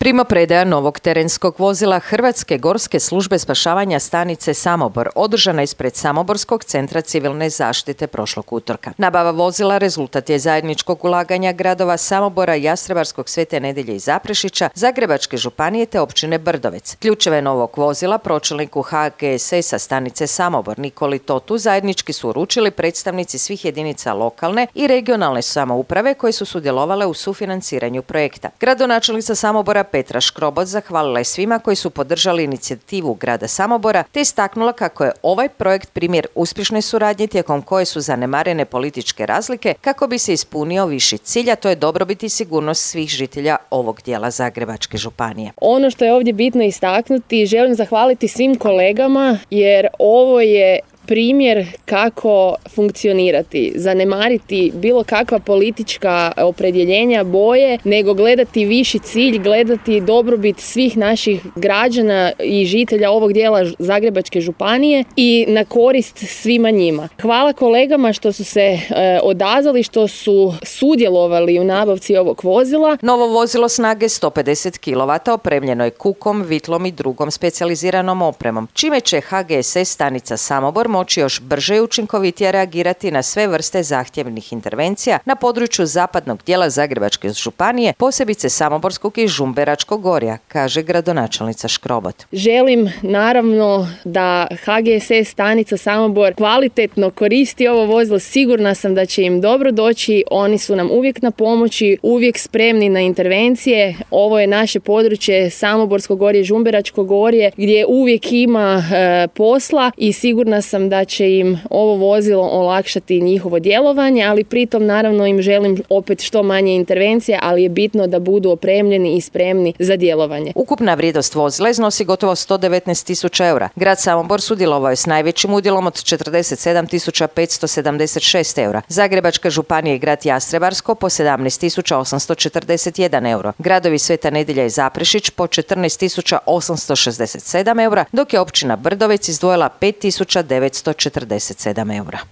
Primopredaja novog terenskog vozila Hrvatske gorske službe spašavanja stanice Samobor održana ispred Samoborskog centra civilne zaštite prošlog utorka. Nabava vozila rezultat je zajedničkog ulaganja gradova Samobora, Jastrebarskog, Svete Nedelje i Zaprešića, Zagrebačke županije te općine Brdovec. Ključeve novog vozila pročelniku HGSS-a stanice Samobor Nikoli Totu zajednički su uručili predstavnici svih jedinica lokalne i regionalne samouprave koje su sudjelovale u sufinanciranju projekta. Gradonačelnica Samobora Petra Škrobot zahvalila je svima koji su podržali inicijativu grada Samobora te istaknula kako je ovaj projekt primjer uspješne suradnje tijekom koje su zanemarene političke razlike kako bi se ispunio viši cilj, a to je dobrobit i sigurnost svih žitelja ovog dijela Zagrebačke županije. Ono što je ovdje bitno istaknuti, želim zahvaliti svim kolegama jer ovo je primjer kako funkcionirati, zanemariti bilo kakva politička opredjeljenja, boje, nego gledati viši cilj, gledati dobrobit svih naših građana i žitelja ovog dijela Zagrebačke županije i na korist svima njima. Hvala kolegama što su se odazvali, što su sudjelovali u nabavci ovog vozila. Novo vozilo snage 150 kW opremljeno je kukom, vitlom i drugom specijaliziranom opremom, čime će HGSS stanica Samobor moći još brže i učinkovitije reagirati na sve vrste zahtjevnih intervencija na području zapadnog dijela Zagrebačke županije, posebice Samoborskog i Žumberačkog gorja, kaže gradonačelnica Škrobot. Želim naravno da HGSS stanica Samobor kvalitetno koristi ovo vozilo, sigurna sam da će im dobro doći, oni su nam uvijek na pomoći, uvijek spremni na intervencije. Ovo je naše područje Samoborsko gorje, Žumberačko gorje gdje uvijek ima posla i sigurna sam da će im ovo vozilo olakšati njihovo djelovanje, ali pritom naravno im želim opet što manje intervencije, ali je bitno da budu opremljeni i spremni za djelovanje. Ukupna vrijednost vozila iznosi gotovo 119.000 eura. Grad Samobor sudjelovao je s najvećim udjelom od 47.576 eura. Zagrebačka županija i grad Jastrebarsko po 17.841 euro. Gradovi Sveta Nedelja i Zaprešić po 14.867 eura, dok je općina Brdovec izdvojila 5.947 eura.